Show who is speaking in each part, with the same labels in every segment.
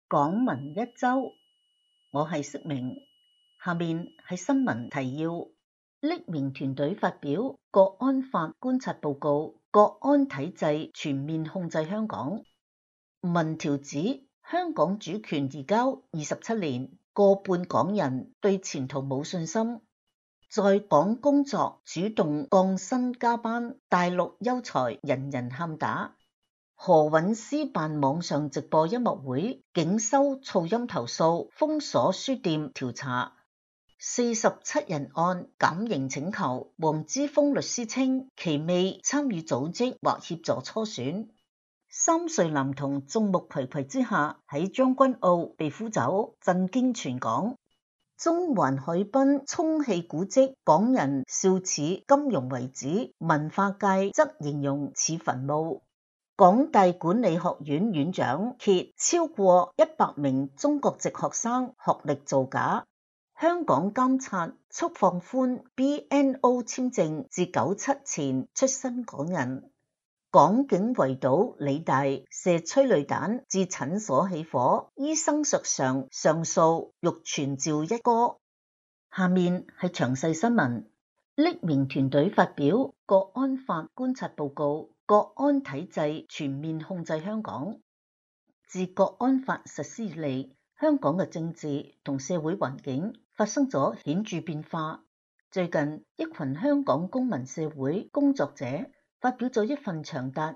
Speaker 1: 港聞一周，我係釋明。下面係新聞提要。匿名團隊發表國安法觀察報告，國安體制全面控制香港。民調指香港主權移交27年，過半港人對前途冇信心。在港工作主動降薪加班，大陸優才人人喊打。何韻詩辦網上直播音樂會，警收噪音投訴，封鎖書店調查。47人案減刑請求，黃之鋒律師稱其未參與組織或協助初選。3歲男童眾目睽睽之下喺將軍澳被俘走，震驚全港。中環海濱充氣古蹟，港人笑似金融遺址，文化界則形容似墳墓。港大管理學院院長揭超過100名中國籍學生學歷造假。香港監察速放寬 BNO 簽證至97前出生港人。港警圍堵理大，射催淚彈至診所起火，醫生屬上訴欲傳召一哥。下面係詳細新聞。匿名團隊發表國安法觀察報告，國安體制全面控制香港。自國安法實施以嚟，香港嘅政治同社會環境發生咗顯著變化。最近，一群香港公民社會工作者發表咗一份長達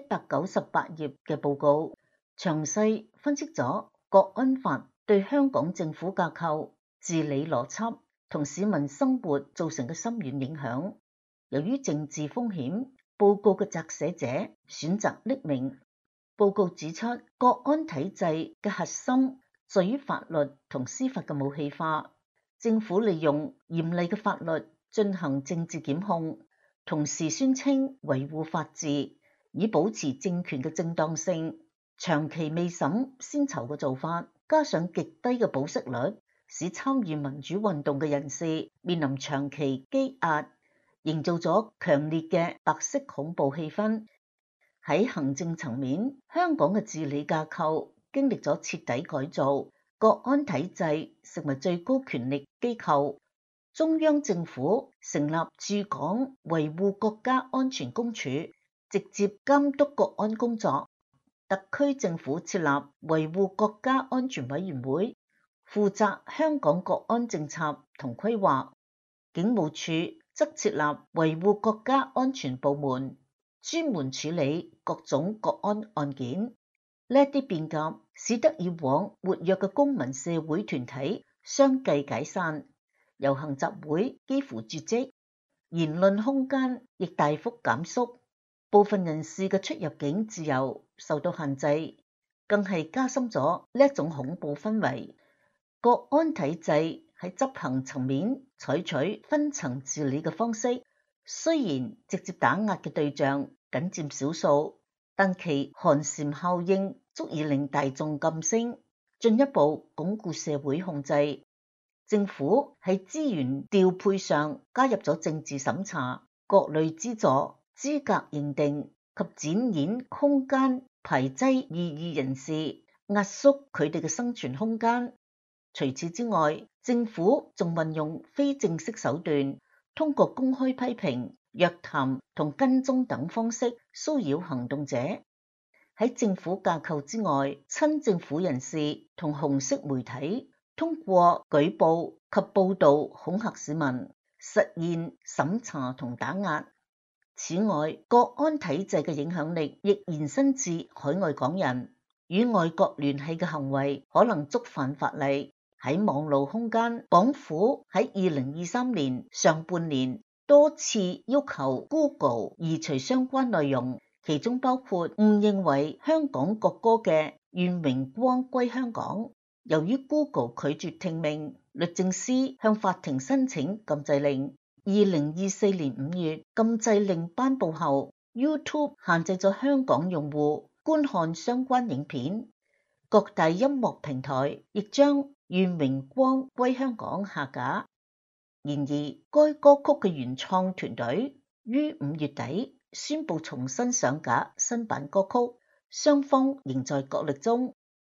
Speaker 1: 198頁嘅報告，詳細分析咗國安法對香港政府架構、治理邏輯同市民生活造成嘅深遠影響。由於政治風險，報告嘅撰寫者選擇匿名。報告指出，國安體制嘅核心在於法律同司法嘅武器化，政府利用嚴厲嘅法律進行政治檢控，同時宣稱維護法治，以保持政權嘅正當性。長期未審先囚嘅做法，加上極低嘅保釋率，使參與民主運動嘅人士面臨長期羈押，營造咗強烈嘅白色恐怖氣氛。喺行政層面，香港嘅治理架構經歷咗徹底改造，國安體制成為最高權力機構。中央政府成立駐港維護國家安全公署，直接監督國安工作。特區政府設立維護國家安全委員會，負責香港國安政策同規劃。警務處則設立維護國家安全部門，專門處理各種國安案件。呢啲變革使得以往活躍嘅公民社會團體相繼解散，遊行集會幾乎絕跡，言論空間亦大幅減縮，部分人士嘅出入境自由受到限制，更係加深咗呢一種恐怖氛圍。國安體制喺執行層面採取分層治理嘅方式，雖然直接打壓嘅對象僅佔少數，但其寒蟬效應足以令大眾噤聲，進一步鞏固社會控制。政府喺資源調配上加入咗政治審查、各類資助、資格認定及展演空間，排擠異議人士，壓縮佢哋嘅生存空間。除此之外，政府仲運用非正式手段，通過公開批評、約談同跟蹤等方式騷擾行動者。喺政府架構之外，親政府人士同紅色媒體通過舉報及報導恐嚇市民，實現審查同打壓。此外，國安體制嘅影響力亦延伸至海外港人，與外國聯繫嘅行為可能觸犯法例。喺網路空間，港府喺2023年上半年多次要求 Google 移除相關內容，其中包括誤認為香港國歌嘅願榮光歸香港。由於 Google 拒絕聽命，律政司向法庭申請禁制令。2024年5月，禁制令頒布後， YouTube 限制咗香港用戶觀看相關影片。各大音樂平台亦將願榮光歸香港下架。然而，該歌曲嘅原創團隊於5月底宣布重新上架新版歌曲，雙方仍在角力中。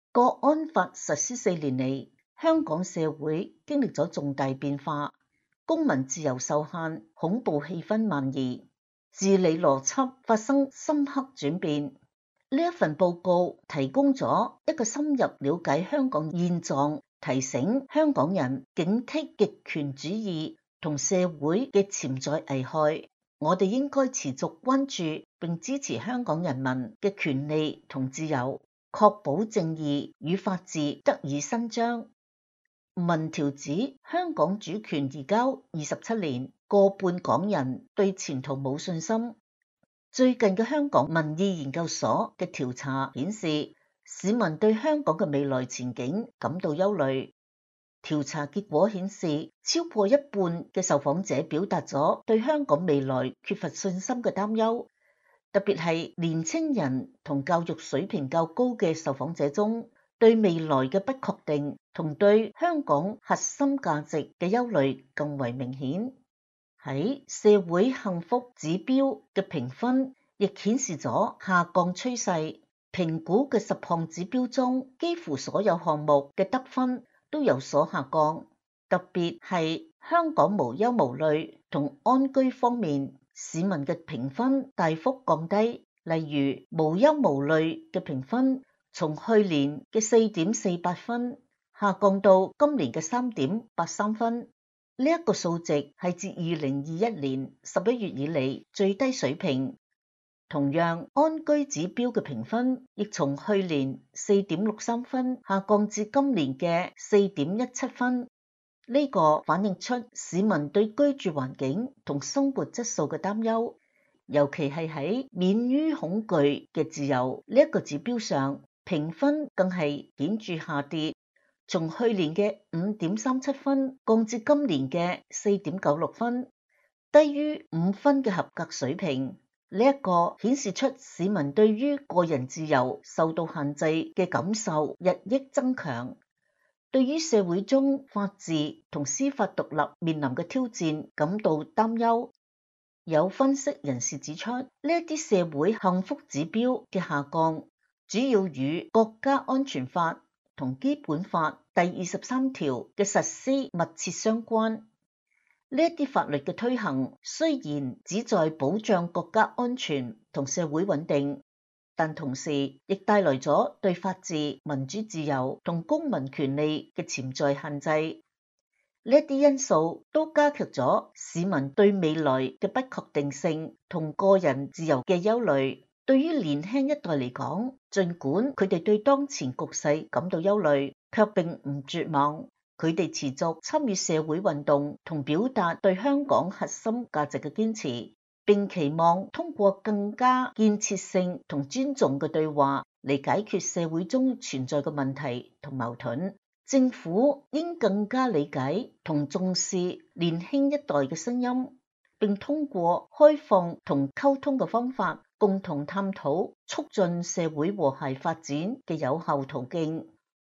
Speaker 1: 國安法實施4年嚟，香港社會經歷咗重大變化，公民自由受限，恐怖氣氛蔓延，治理邏輯發生深刻轉變。呢一份報告提供咗一個深入了解香港現狀，提醒香港人警惕極權主義同社會嘅潛在危害。我哋應該持續關注並支持香港人民嘅權利同自由，確保正義與法治得以伸張。民調指香港主權移交27年，過半港人對前途冇信心。最近嘅香港民意研究所嘅調查顯示，市民對香港嘅未來前景感到憂慮。調查結果顯示，超過一半嘅受訪者表達咗對香港未來缺乏信心嘅擔憂，特別係年青人同教育水平較高嘅受訪者中，對未來嘅不確定同對香港核心價值嘅憂慮更為明顯。喺社會幸福指標嘅評分亦顯示咗下降趨勢，評估嘅10項指標中，幾乎所有項目嘅得分都有所下降，特別係香港無憂無慮同安居方面，市民嘅評分大幅降低。例如無憂無慮嘅評分從去年嘅4.48分下降到今年嘅3.83分。呢一個數值係自2021年11月以嚟最低水平。同樣，安居指標嘅評分亦從去年4.63分下降至今年嘅4.17分。呢個反映出市民對居住環境同生活質素嘅擔憂，尤其係喺免於恐懼嘅自由呢一個指標上，評分更係顯著下跌。從去年嘅5.37分降至今年嘅4.96分，低於5分嘅合格水平。呢一個顯示出市民對於個人自由受到限制嘅感受日益增強，對於社會中法治同司法獨立面臨嘅挑戰感到擔憂。有分析人士指出，呢一啲社會幸福指標嘅下降，主要與國家安全法同基本法第23條嘅實施密切相關。呢一啲法律嘅推行雖然旨在保障國家安全同社會穩定，但同時亦帶來咗對法治、民主自由同公民權利嘅潛在限制。呢一啲因素都加劇咗市民對未來嘅不確定性同個人自由嘅憂慮。對於年輕一代嚟講，儘管佢哋對當前局勢感到憂慮，卻並唔絕望。佢哋持續參與社會運動同表達對香港核心價值嘅堅持，並期望通過更加建設性同尊重嘅對話嚟解決社會中存在嘅問題同矛盾。政府應更加理解同重視年輕一代嘅聲音，並通過開放同溝通嘅方法，共同探討促進社會和諧發展嘅有效途徑。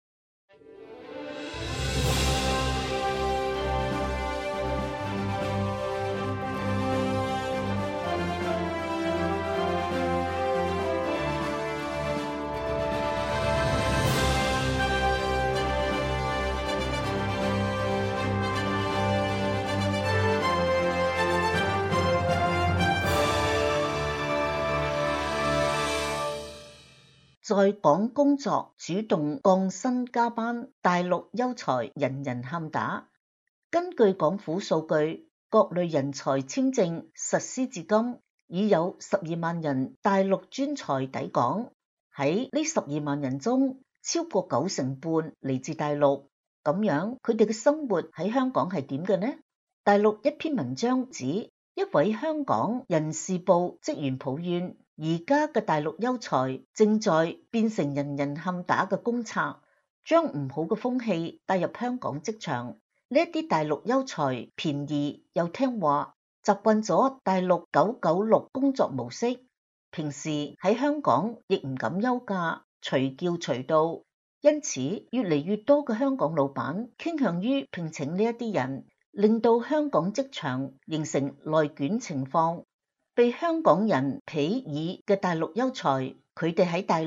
Speaker 1: 在港工作主動降薪加班，大陸優才人人喊打。根據港府數據，各類人才簽證實施至今，已有12萬人大陸專才抵港。喺呢12萬人中，超過90%半嚟自大陸。咁樣佢哋嘅生活喺香港係點嘅呢？大陸一篇文章指，一位香港人事部職員抱怨，而家嘅大陸優才正在變成人人喊打嘅公賊，將唔好嘅風氣帶入香港職場。呢一啲大陸優才便宜又聽話，習慣咗大陸996工作模式，平時喺香港亦唔敢休假，隨叫隨到。因此，越嚟越多嘅香港老闆傾向於聘請呢一啲人，令到香港職場形成內捲情況。被香港人鄙夷嘅大陸優才，佢哋喺大陸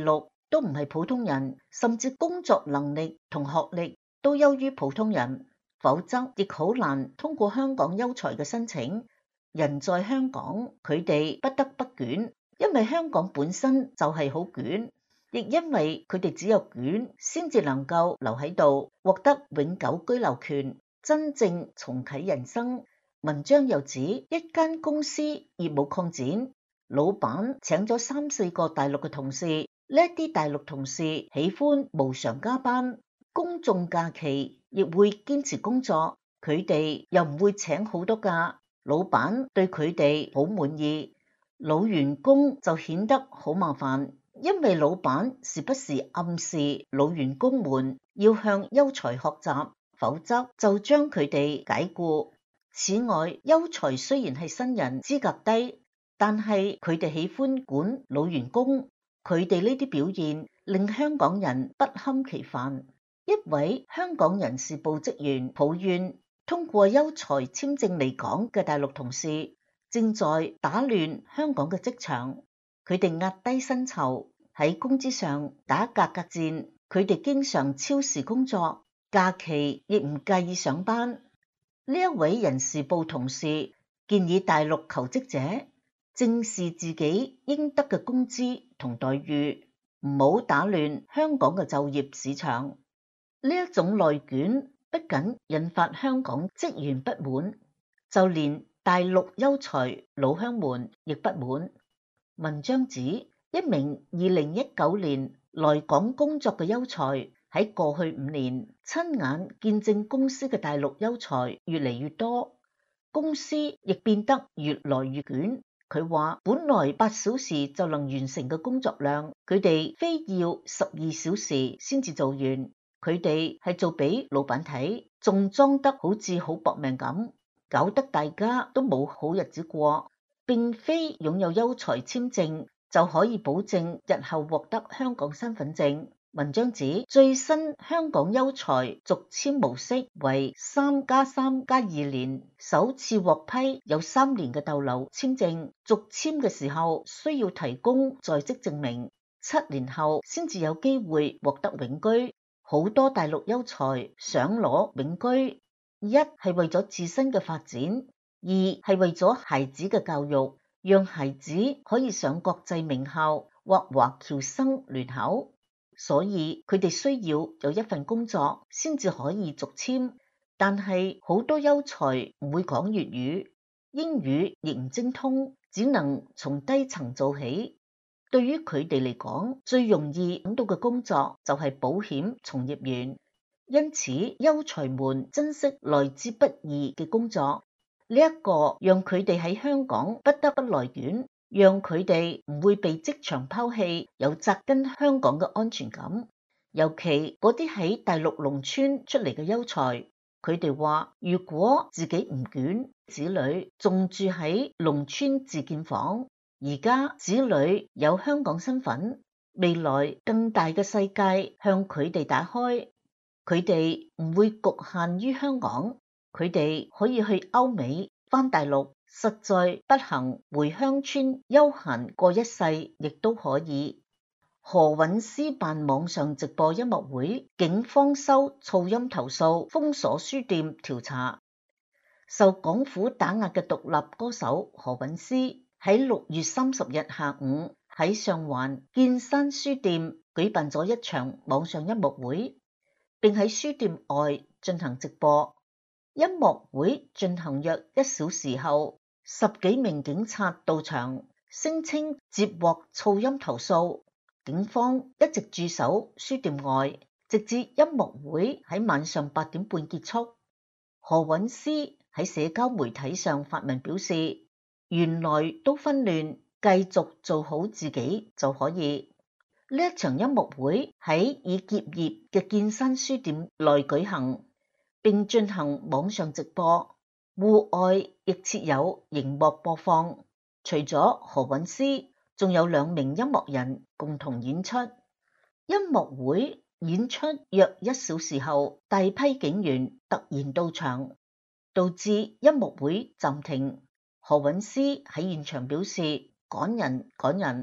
Speaker 1: 都唔係普通人，甚至工作能力同學歷都優於普通人，否則亦好難通過香港優才嘅申請。人在香港，佢哋不得不捲，因為香港本身就係好捲，亦因為佢哋只有捲先至能夠留喺度，獲得永久居留權，真正重啟人生。文章又指一間公司業務擴展，老闆請咗3-4個大陸嘅同事，呢啲大陸同事喜歡無償加班，公眾假期亦會堅持工作，佢哋又唔會請好多假，老闆對佢哋好滿意。老員工就顯得好麻煩，因為老闆時不時暗示老員工們要向優才學習，否則就將佢哋解僱。此外，優才雖然係新人，資格低，但係佢哋喜歡管老員工，佢哋呢啲表現令香港人不堪其煩。一位香港人事部職員抱怨，通過優才簽證嚟港嘅大陸同事正在打亂香港嘅職場，佢哋壓低薪酬，喺工資上打價格戰，佢哋經常超時工作，假期亦唔介意上班。呢一位人事部同事建議大陸求職者正視自己應得嘅工資同待遇，唔好打亂香港嘅就業市場。呢一種內捲不僅引發香港職員不滿，就連大陸優才老鄉們亦不滿。文章指一名2019年來港工作嘅優才，喺過去5年親眼見證公司嘅大陸優才越嚟越多，公司亦變得越來越捲。佢話本來8小時就能完成嘅工作量，佢哋非要12小時先至做完，佢哋係做俾老闆睇，仲裝得好似好搏命咁，搞得大家都冇好日子過。並非擁有優才簽證就可以保證日後獲得香港身份證。文章指最新香港優才續簽模式為3+3+2年，首次獲批有3年嘅逗留簽證，續簽嘅時候需要提供在職證明，7年後先至有機會獲得永居。好多大陸優才想攞永居，一係為咗自身嘅發展，二係為咗孩子嘅教育，讓孩子可以上國際名校或華僑生聯考。所以佢哋需要有一份工作先至可以續簽，但係好多優才唔會講粵語，英語亦唔精通，只能從低層做起。對於佢哋嚟講，最容易揾到嘅工作就係保險從業員，因此優才們珍惜來之不易嘅工作。呢一個讓佢哋喺香港不得不來捲，讓佢哋唔會被職場拋棄，有扎根香港嘅安全感。尤其嗰啲喺大陸農村出嚟嘅優才，佢哋話如果自己唔捲，子女仲住喺農村自建房，而家子女有香港身份，未來更大嘅世界向佢哋打開，佢哋唔會局限於香港，佢哋可以去歐美、返大陸，實在不行回鄉村悠閒過一世亦都可以。何韻詩辦網上直播音樂會，警方收噪音投訴，封鎖書店調查。受港府打壓嘅獨立歌手何韻詩喺6月30日下午喺上環建山書店舉辦咗一場網上音樂會，並喺書店外進行直播。音樂會進行約1小時後，10幾名警察到場，聲稱接獲噪音投訴。警方一直駐守書店外，直至音樂會喺晚上8點半結束。何韻詩喺社交媒體上發文表示，原來都紛亂，繼續做好自己就可以。呢一場音樂會喺已結業嘅建山書店內舉行，並進行網上直播，戶外亦設有熒幕播放。除咗何韻詩，仲有2名音樂人共同演出。音樂會演出約1小時後，大批警員突然到場，導致音樂會暫停。何韻詩喺現場表示，趕人，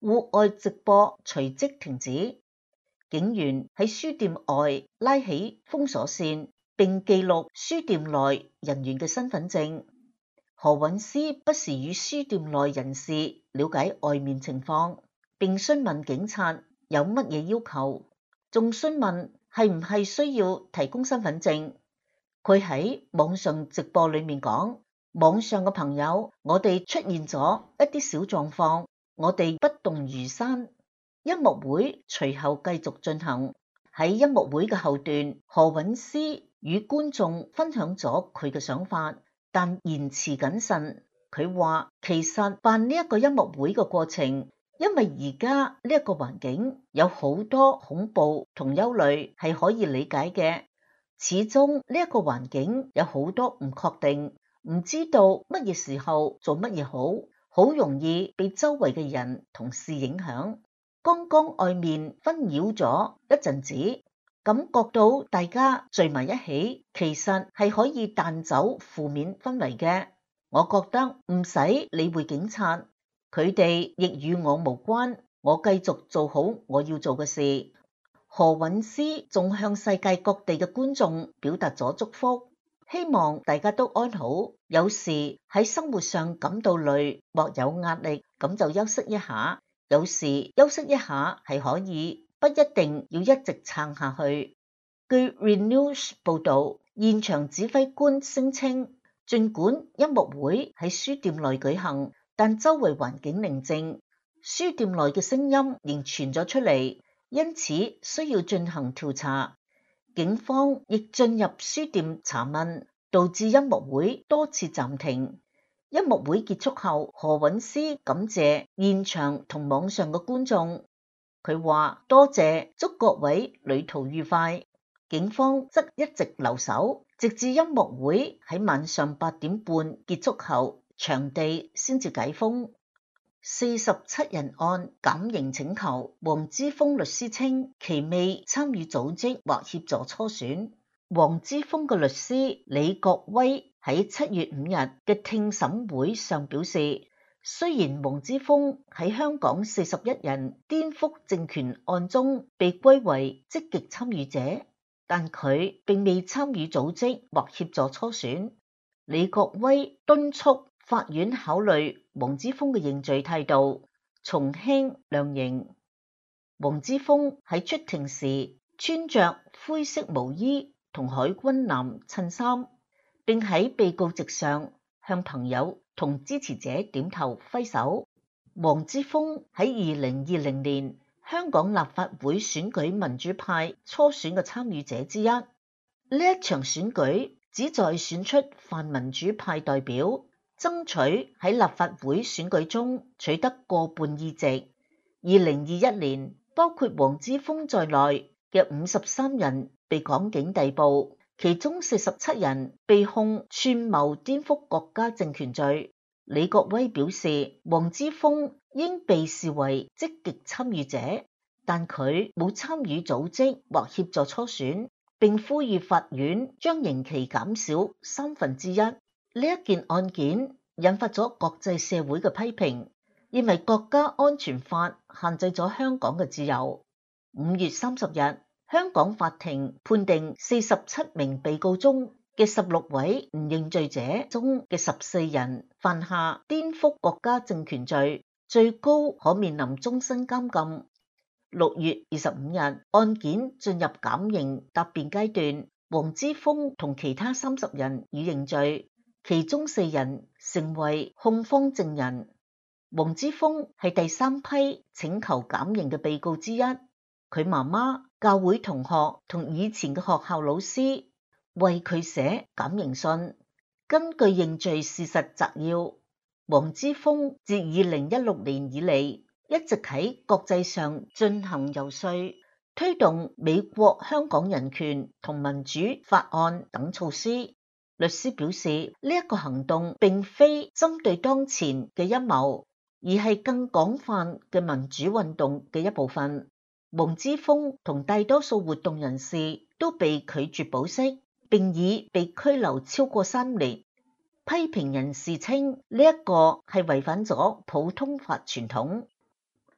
Speaker 1: 戶外直播隨即停止。警員喺書店外拉起封鎖線，並記錄書店內人員嘅身份證。何韻詩不時與書店內人士了解外面情況，並詢問警察有乜嘢要求，仲詢問係唔係需要提供身份證。佢喺網上直播裏面講：網上嘅朋友，我哋出現咗一啲小狀況，我哋不動如山。音樂會隨後繼續進行。喺音樂會嘅後段，何韻詩與觀眾分享咗佢嘅想法，但言辭謹慎。佢話其實辦呢一個音樂會嘅過程，因為而家呢一個環境有好多恐怖同憂慮係可以理解嘅。始終呢一個環境有好多唔確定，唔知道乜嘢時候做乜嘢好，好容易被周圍嘅人同事影響。剛剛外面紛擾咗一陣子，感覺到大家聚埋一起，其實係可以彈走負面氛圍嘅。我覺得唔使理會警察，佢哋亦與我無關，我繼續做好我要做嘅事。何韻詩仲向世界各地嘅觀眾表達咗祝福，希望大家都安好。有時喺生活上感到累或有壓力，咁就休息一下。有時休息一下係可以，不一定要一直撐下去。據 Renews 報導，現場指揮官聲稱，儘管音樂會喺書店內舉行，但周圍環境寧靜，書店內嘅聲音仍傳咗出嚟，因此需要進行調查。警方亦進入書店查問，導致音樂會多次暫停。音樂會結束後，何韻詩感謝現場同網上嘅觀眾。佢話多謝，祝各位旅途愉快。警方則一直留守，直至音樂會喺晚上8點半結束後，場地先至解封。47人案減刑請求，黃之鋒律師稱其未參與組織或協助初選。黃之鋒嘅律師李國威喺7月5日嘅聽審會上表示，雖然黃之鋒喺香港41人顛覆政權案中被歸為積極參與者，但佢並未參與組織或協助初選。李國威敦促法院考慮黃之鋒嘅認罪態度，從輕量刑。黃之鋒喺出庭時穿着灰色毛衣同海軍藍襯衫，並喺被告席上向朋友同支持者點頭揮手。黃之鋒喺2020年香港立法會選舉民主派初選嘅參與者之一。呢一場選舉旨在選出泛民主派代表，爭取喺立法會選舉中取得過半議席。2021年，包括黃之鋒在內嘅53人被港警逮捕，其中47人被控串謀顛覆國家政權罪。李國威表示，黃之鋒應被視為積極參與者，但佢冇參與組織或協助初選，並呼籲法院將刑期減少1/3。呢一件案件引發咗國際社會嘅批評，認為國家安全法限制咗香港嘅自由。5月30日，香港法庭判定47名被告中嘅16位唔認罪者中嘅14人犯下顛覆國家政權罪，最高可面臨終身監禁。6月25日，案件進入減刑答辯階段，黃之鋒同其他30人已認罪，其中4人成為控方證人。黃之鋒係第3批請求減刑嘅被告之一。佢媽媽、教會同學同以前嘅學校老師為佢寫減刑信。根據認罪事實摘要，黃之鋒自2016年以嚟一直喺國際上進行遊說，推動美國香港人權同民主法案等措施。律師表示，呢一個行動並非針對當前嘅陰謀，而係更廣泛嘅民主運動嘅一部分。黃之鋒同大多數活動人士都被拒絕保釋，並已被拘留超過3年。批評人士稱呢一個係違反咗普通法傳統。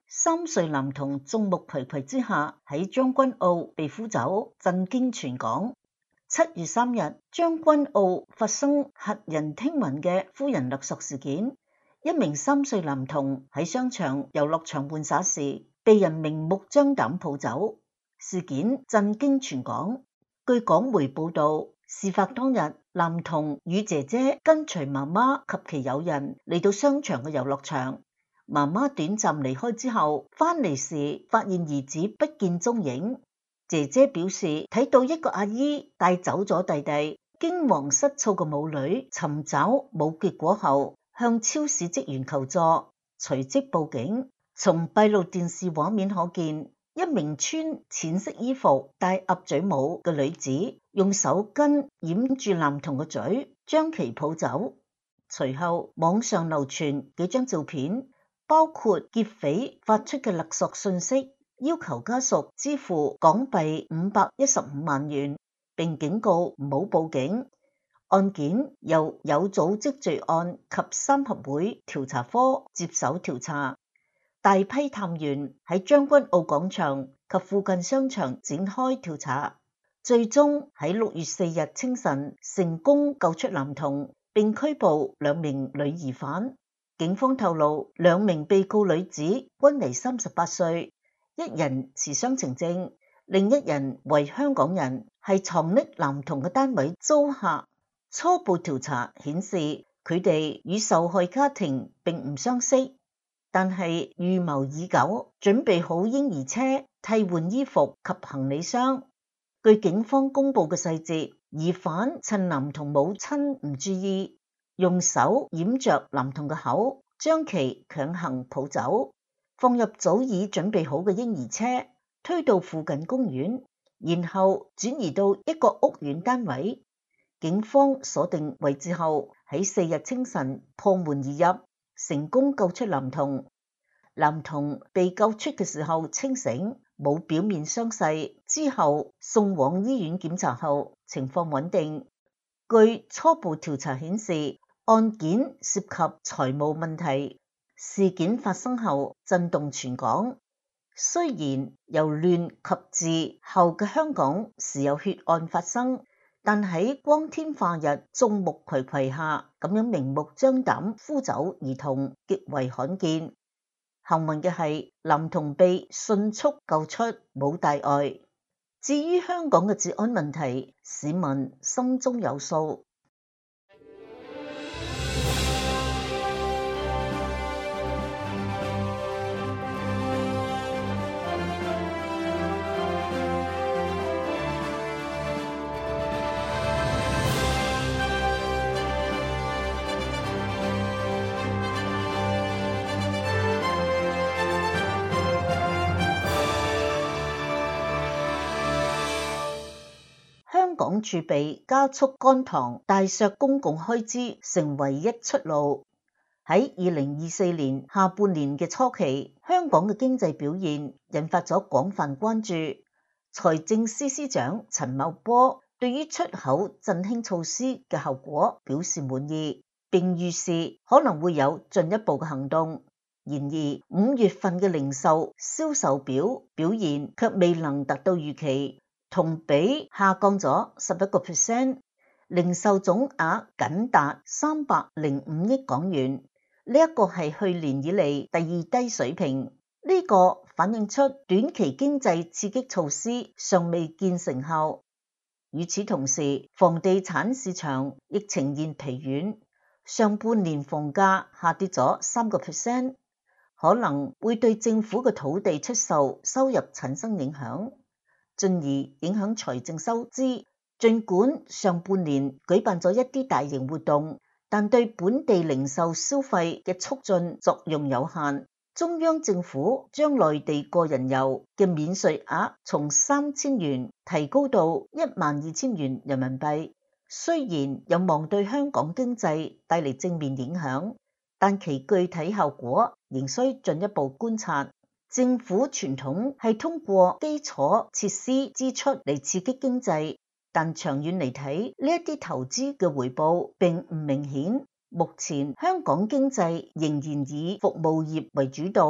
Speaker 1: 3歲男童眾目睽睽之下喺將軍澳被俘走，震驚全港。7月3日，將軍澳發生駭人聽聞嘅夫人勒索事件。一名3歲男童喺商場遊樂場玩耍時，被人明目張膽抱走，事件震驚全港。據港媒報道，事發當日，男童與姐姐跟隨媽媽及其友人嚟到商場嘅遊樂場。媽媽短暫離開之後，返嚟時發現兒子不見蹤影。姐姐表示睇到一個阿姨帶走咗弟弟，驚惶失措嘅母女尋找冇結果後，向超市職員求助，隨即報警。從閉路電視畫面可見，一名穿淺色衣服、戴鴨嘴帽嘅女子用手巾掩住男童嘅嘴，將其抱走。隨後網上流傳幾張照片，包括劫匪發出嘅勒索信息，要求家屬支付港幣515萬元，並警告唔好報警。案件由有組織罪案及三合會調查科接手調查，大批探員喺將軍澳廣場及附近商場展開調查，最終喺6月4日清晨成功救出男童，並拘捕2名女疑犯。警方透露，2名被告女子均為38歲，一人持雙程證，另一人為香港人，係藏匿男童嘅單位租客。初步調查顯示，佢哋與受害家庭並唔相識，但係預謀已久，準備好嬰兒車、替換衣服及行李箱。據警方公布嘅細節，疑犯趁男童母親唔注意，用手掩着男童嘅口，將其強行抱走，放入早已準備好嘅嬰兒車，推到附近公園，然後轉移到一個屋苑單位。警方鎖定位置後，喺4日清晨破門而入，成功救出男童。男童被救出嘅時候清醒，冇表面傷勢，之後送往醫院檢查後，情況穩定。據初步調查顯示，案件涉及財務問題。事件發生後震動全港。雖然由亂及治後嘅香港時有血案發生，但喺光天化日、眾目睽睽下咁樣明目張膽俘走兒童，極為罕見。幸運嘅係，男童被迅速救出，冇大礙。至於香港嘅治安問題，市民心中有數。香港儲備加速乾塘，大削公共開支成唯一出路。喺2024年下半年嘅初期，香港嘅經濟表現引發咗廣泛關注。財政司司長陳茂波對於出口振興措施嘅效果表示滿意，並預示可能會有進一步嘅行動。然而5月份嘅零售銷售表現卻未能達到預期，同比下降咗11%，零售總額僅達305億港元，呢一個係去年以嚟第2低水平。呢個反映出短期經濟刺激措施尚未見成效。與此同時，房地產市場亦呈現疲軟，上半年房價下跌咗3%，可能會對政府嘅土地出售收入產生影響，進而影響財政收支。儘管上半年舉辦咗一啲大型活動，但對本地零售消費嘅促進作用有限。中央政府將內地個人遊嘅免稅額從3000元提高到12000元人民幣，雖然有望對香港經濟帶嚟正面影響，但其具體效果仍需進一步觀察。政府傳統係通過基礎設施支出嚟刺激經濟，但長遠嚟睇，呢一啲投資嘅回報並唔明顯。目前香港經濟仍然以服務業為主導，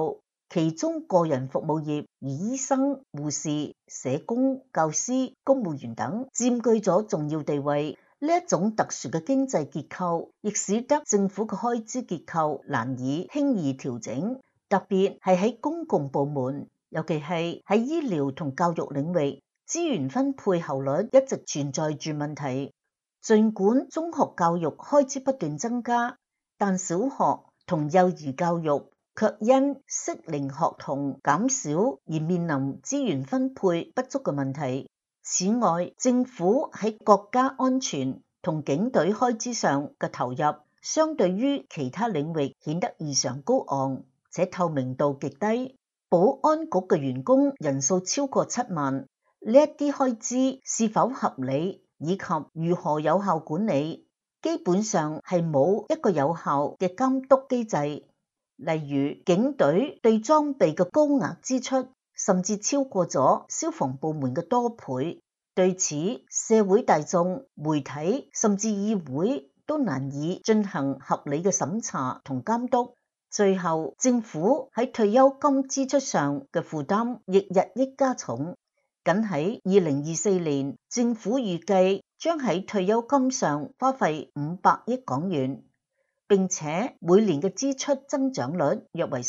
Speaker 1: 其中個人服務業如醫生、護士、社工、教師、公務員等佔據咗重要地位。呢一種特殊嘅經濟結構，亦使得政府嘅開支結構難以輕易調整，特別係喺公共部門，尤其係喺醫療同教育領域，資源分配效率一直存在住問題。儘管中學教育開支不斷增加，但小學同幼兒教育卻因適齡學童減少而面臨資源分配不足嘅問題。此外，政府喺國家安全同警隊開支上嘅投入，相對於其他領域顯得異常高昂，且透明度極低。保安局嘅員工人數超過7萬，呢一啲開支是否合理，以及如何有效管理，基本上係冇一個有效嘅監督機制。例如，警隊對裝備嘅高額支出，甚至超過咗消防部門嘅多倍。對此，社會大眾、媒體甚至議會都難以進行合理嘅審查同監督。最後，政府喺退休金支出上嘅負擔亦日益加重。僅喺2024年，政府預計將喺退休金上花費500億港元。並且每年嘅支出增長率約為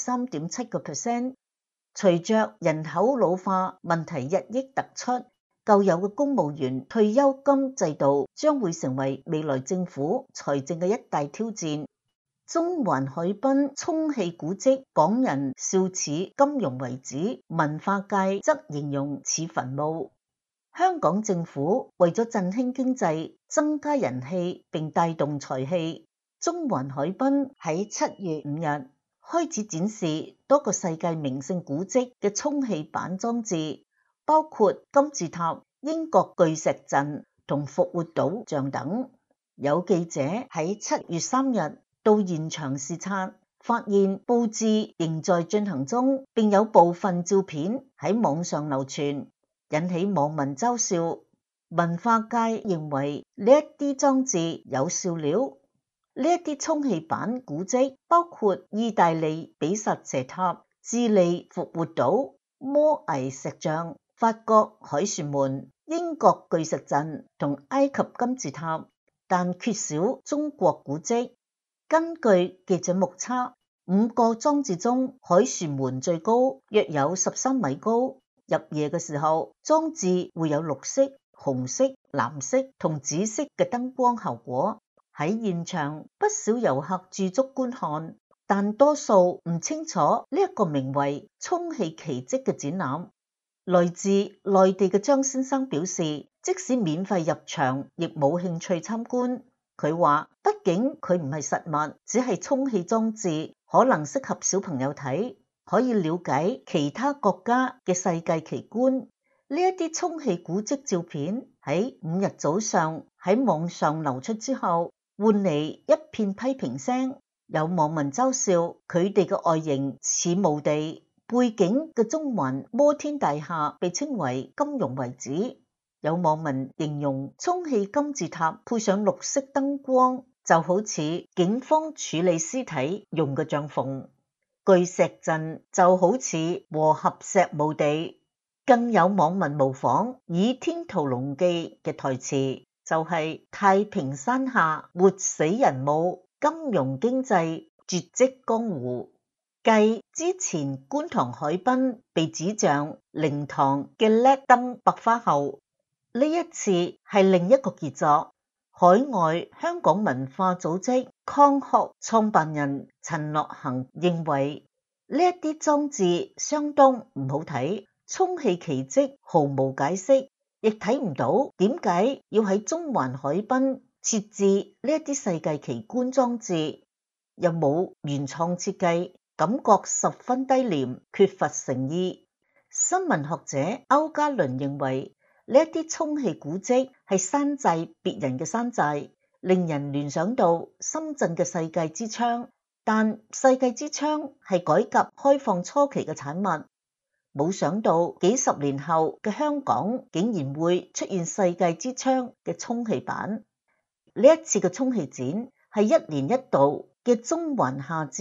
Speaker 1: 3.7%。隨着人口老化問題日益突出，舊有嘅公務員退休金制度將會成為未來政府財政嘅一大挑戰。中環海濱充氣古蹟，港人笑似金融遺址，文化界則形容似墳墓。香港政府為咗振興經濟、增加人氣並帶動財氣，中環海濱喺7月5日開始展示多個世界名勝古蹟嘅充氣板裝置，包括金字塔、英國巨石陣同復活島像等。有記者喺7月3日到現場視察，發現佈置仍在進行中，並有部分照片喺網上流傳，引起網民嘲笑。文化界認為呢一啲裝置有笑料。呢一啲充氣板古蹟包括意大利比薩斜塔、智利復活島、摩崖石像、法國凱旋門、英國巨石陣同埃及金字塔，但缺少中國古蹟。根據記者目測，5個裝置中凱旋門最高，約有13米高。入夜嘅時候，裝置會有綠色、紅色、藍色同紫色嘅燈光效果。喺現場，不少遊客駐足觀看，但多數唔清楚呢一個名為充氣奇蹟嘅展覽。來自內地嘅張先生表示，即使免費入場，亦冇興趣參觀。佢話，畢竟佢唔係實物，只係充氣裝置，可能適合小朋友睇，可以了解其他國家嘅世界奇觀。呢一啲充氣古蹟照片喺5日早上喺網上流出之後，換嚟一片批評聲。有網民嘲笑佢哋嘅外形似墓地，背景嘅中環摩天大廈被稱為金融遺址。有網民形容充氣金字塔配上綠色燈光，就好似警方處理屍體用嘅帳篷。巨石陣就好似和合石墓地。更有網民模仿《倚天屠龍記》嘅台詞，就係太平山下活死人墓，金融經濟絕跡江湖。繼之前觀塘海濱被指像靈堂嘅 LED 燈百花後，呢一次係另一個傑作。海外香港文化組織康學創辦人陳樂行認為，呢一啲裝置相當唔好睇，充氣奇蹟毫無解釋，亦睇唔到點解要喺中環海濱設置呢一啲世界奇觀裝置，又冇原創設計，感覺十分低廉，缺乏誠意。新聞學者歐嘉倫認為，呢一啲充氣古蹟係山寨別人嘅山寨，令人聯想到深圳嘅世界之窗，但世界之窗係改革開放初期嘅產物，冇想到幾十年後嘅香港竟然會出現世界之窗嘅充氣板。呢一次嘅充氣展係1年1度嘅中環夏至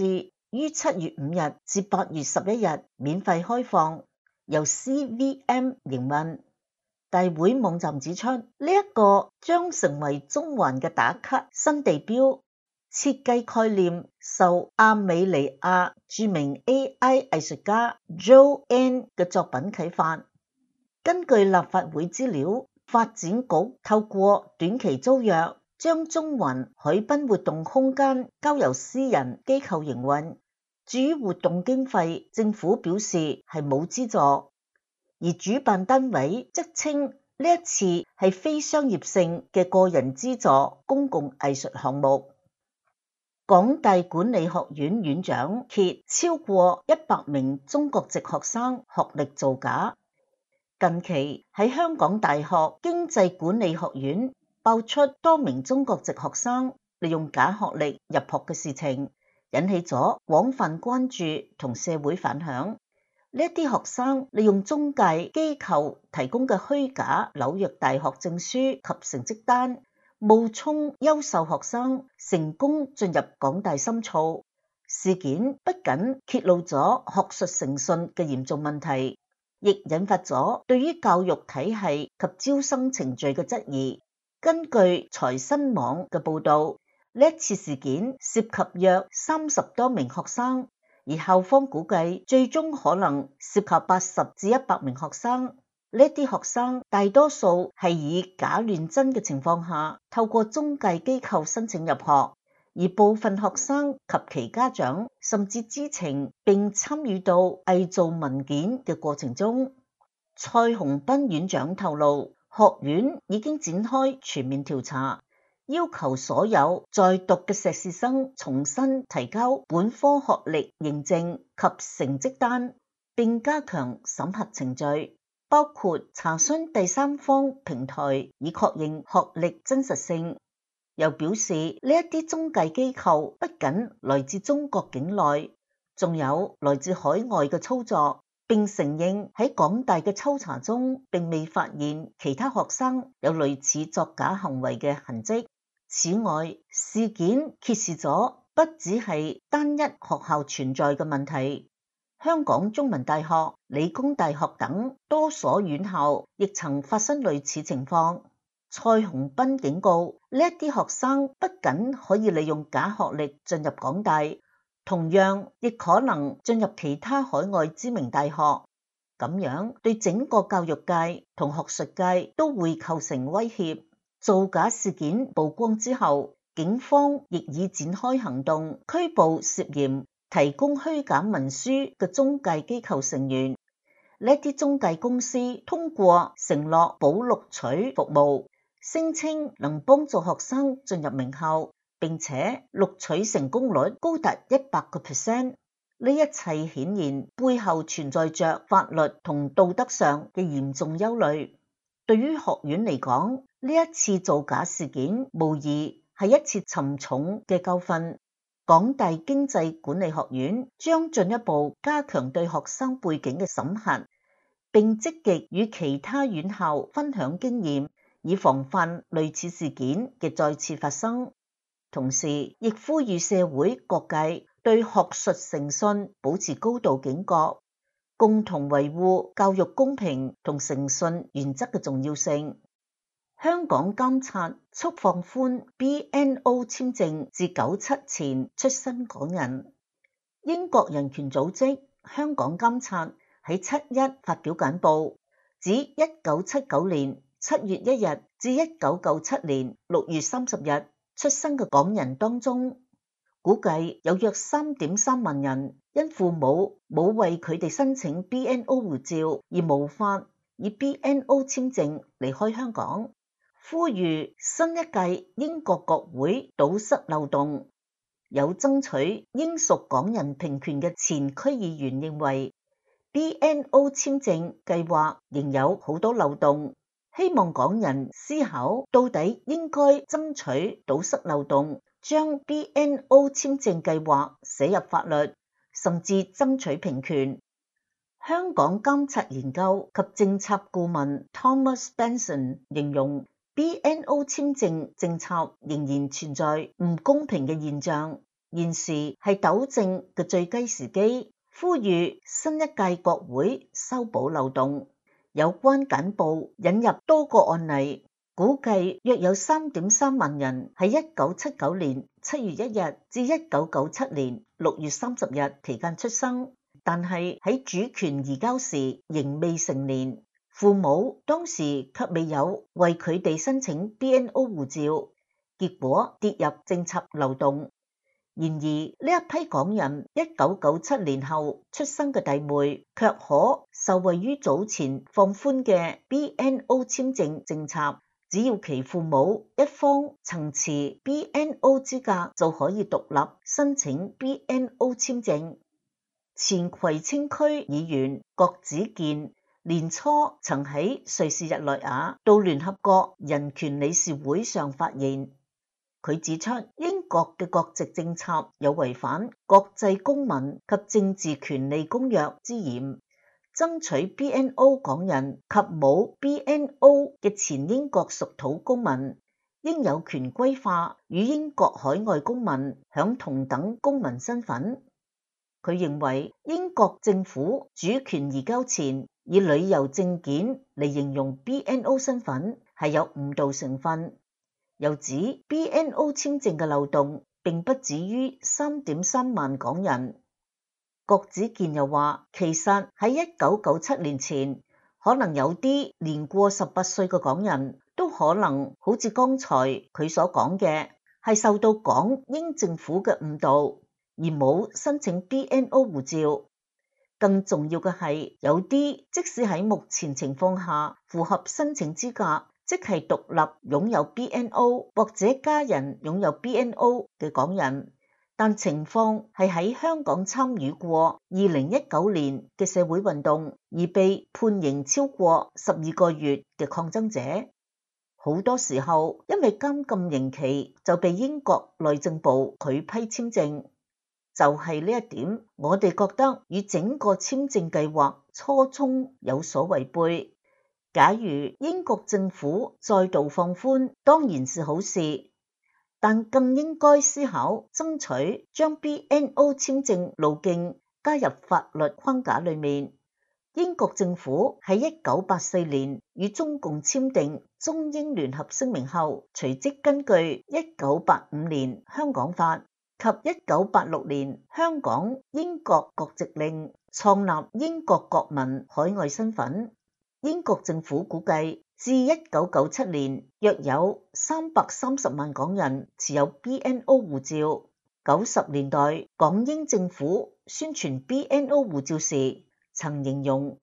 Speaker 1: 於7月5日至8月11日免費開放，由 CVM 營運。大會網站指出，呢一個將成為中環嘅打卡新地標。設計概念受亞美尼亞著名 AI 藝術家 Joanne 嘅作品啟發。根據立法會資料，發展局透過短期租約將中環海濱活動空間交由私人機構營運。至於活動經費，政府表示係冇資助，而主辦單位則稱呢一次係非商業性嘅個人資助公共藝術項目。港大管理學院院長揭超過100名中國籍學生學歷造假。近期喺香港大學經濟管理學院爆出多名中國籍學生利用假學歷入學嘅事情，引起咗廣泛關注同社會反響。呢一啲學生利用中介機構提供嘅虛假紐約大學證書及成績單，冒充優秀學生成功進入港大深造。事件不僅揭露咗學術誠信嘅嚴重問題，亦引發咗對於教育體系及招生程序嘅質疑。根據財新網嘅報導，呢一次事件涉及約30多名學生，而校方估計最終可能涉及80至100名學生。呢啲學生大多數係以假亂真嘅情況下，透過中介機構申請入學，而部分學生及其家長甚至知情並參與到偽造文件嘅過程中。蔡洪斌院長透露，學院已經展開全面調查，要求所有在讀嘅碩士生重新提交本科學歷認證及成績單，並加強審核程序，包括查詢第三方平台以確認學歷真實性。又表示呢一啲中介機構不僅來自中國境內，仲有來自海外嘅操作，並承認喺港大嘅抽查中並未發現其他學生有類似作假行為嘅痕跡。此外，事件揭示咗不只係單一學校存在嘅問題，香港中文大學、理工大學等多所院校亦曾發生類似情況。蔡洪斌警告，呢一啲學生不僅可以利用假學歷進入港大，同樣亦可能進入其他海外知名大學，咁樣對整個教育界同學術界都會構成威脅。造假事件曝光之後，警方亦已展開行動，拘捕涉嫌提供虛假文書嘅中介機構成員。呢啲中介公司通過承諾保錄取服務，聲稱能幫助學生進入名校，並且錄取成功率高達100%。呢一切顯然背後存在着法律同道德上嘅嚴重憂慮。對於學院嚟講，呢一次造假事件無疑係一次沉重嘅教訓。港大經濟管理學院將進一步加強對學生背景嘅審核，並積極與其他院校分享經驗，以防範類似事件嘅再次發生。同時，亦呼籲社會各界對學術誠信保持高度警覺，共同維護教育公平同誠信原則嘅重要性。香港監察速放寬 BNO 簽證至97前出生港人。英國人權組織香港監察喺7/1發表簡報，指1979年7月1日至1997年6月30日出生嘅港人當中，估計有約3.3萬人因父母冇為佢哋申請 BNO 護照而無法以 BNO 簽證離開香港。呼籲新一屆英國國會堵塞漏洞。有爭取英屬港人平權嘅前區議員認為 BNO 簽證計劃仍有好多漏洞，希望港人思考到底應該爭取堵塞漏洞，將 BNO 簽證計劃寫入法律，甚至爭取平權。香港監察研究及政策顧問 Thomas Benson 形容BNO 簽證政策仍然存在唔公平嘅現象， 現時係糾正嘅最佳時機，呼籲新一屆國會修補漏洞。有關簡報引入多個案例，估計約有 3.3 萬人喺1979年7月1日至1997年6月30日期間出生，但係喺主權移交時仍未成年，父母當時卻未有為佢哋申請 BNO 護照，結果跌入政策漏洞。然而呢一批港人1997年後出生嘅弟妹卻可受惠於早前放寬嘅 BNO 簽證政策，只要其父母一方曾持 BNO 資格就可以獨立申請 BNO 簽證。前葵青區議員郭子健年初曾喺瑞士日內瓦到聯合國人權理事會上發言，佢指出英國嘅國籍政策有違反國際公民及政治權利公約之嫌，爭取 BNO 港人及冇 BNO 嘅前英國屬土公民應有權歸化與英國海外公民享同等公民身份。佢認為英國政府主權移交前以旅遊證件嚟形容 BNO 身份係有誤導成分，又指 BNO 簽證嘅漏洞並不止於 3.3 萬港人。郭子健又話，其實喺1997年前，可能有啲年過18歲嘅港人都可能好似剛才佢所講嘅，係受到港英政府嘅誤導，而冇申請 BNO 護照。更重要嘅係，有啲即使喺目前情況下符合申請資格，即係獨立擁有 BNO 或者家人擁有 BNO 嘅港人，但情況係喺香港參與過2019年嘅社會運動而被判刑超過12個月嘅抗爭者，好多時候因為監禁刑期就被英國內政部拒批簽證。就係呢一點，我哋覺得與整個簽證計劃初衷有所違背。假如英國政府再度放寬，當然是好事，但更應該思考爭取將 BNO 簽證路徑加入法律框架裏面。英國政府喺1984年與中共簽訂中英聯合聲明後，隨即根據1985年香港法及1986年香港英國國籍令創立英國國民海外身份。英國政府估計，至1997年約有330萬港人持有 BNO 護照。90年代港英政府宣傳 BNO 護照時，曾形容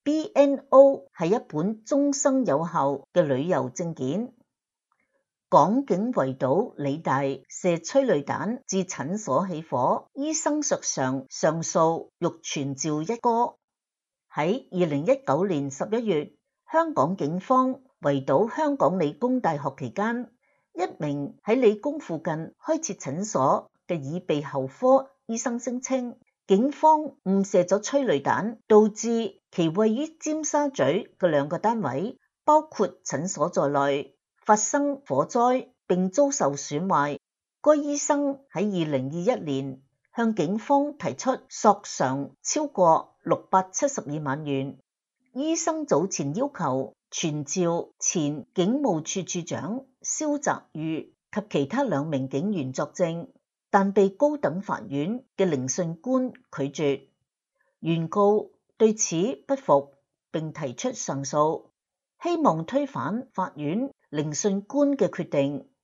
Speaker 1: BNO 係一本終生有效嘅旅遊證件。港警圍堵理大射催淚彈致診所起火，醫生索償上訴欲傳召一哥。喺2019年11月，香港警方圍堵香港理工大學期間，一名喺理工附近開設診所嘅耳鼻喉科醫生聲稱，警方誤射咗催淚彈，導致其位於尖沙咀嘅2個單位，包括診所在內，發生火災並遭受損壞。該醫生喺2021年向警方提出索償超過672萬元。醫生早前要求傳召前警務處處長蕭澤頤及其他2名警員作證，但被高等法院嘅聆訊官拒絕。原告對此不服並提出上訴，希望推翻法院聆訊官嘅決定。